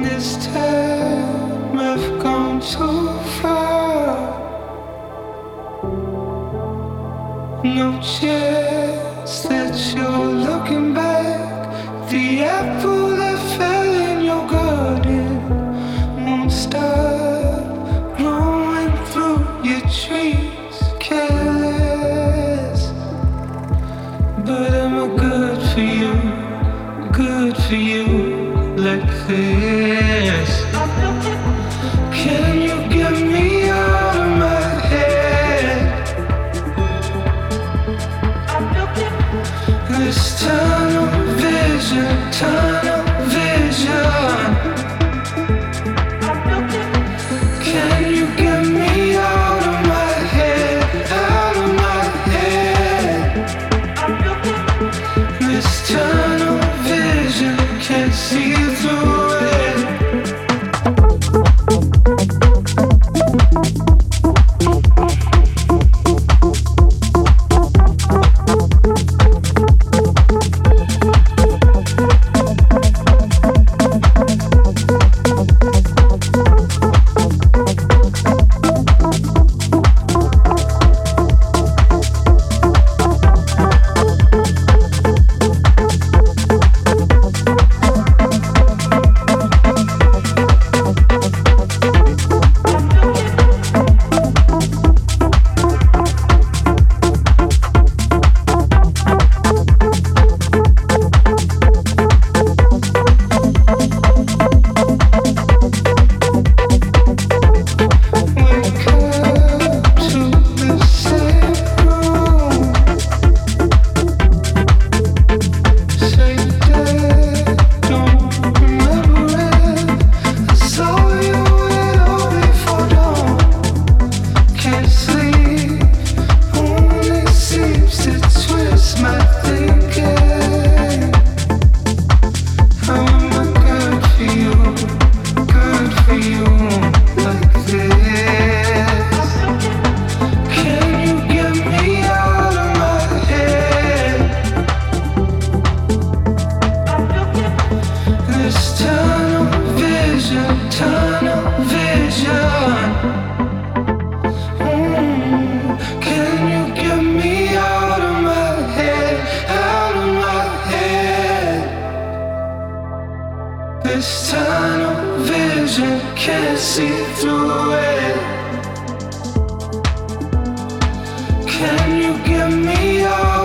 This time I've gone too far. No chance that you're looking back. The apple that fell in your garden won't stop growing through your trees. Careless, but am I good for you? Good for you like this? Can you get me out of my head? This tunnel vision, tunnel vision. Can you get me out of my head, out of my head? This tunnel vision, can't see through it. This tunnel vision, can't see through it. Can you get me out?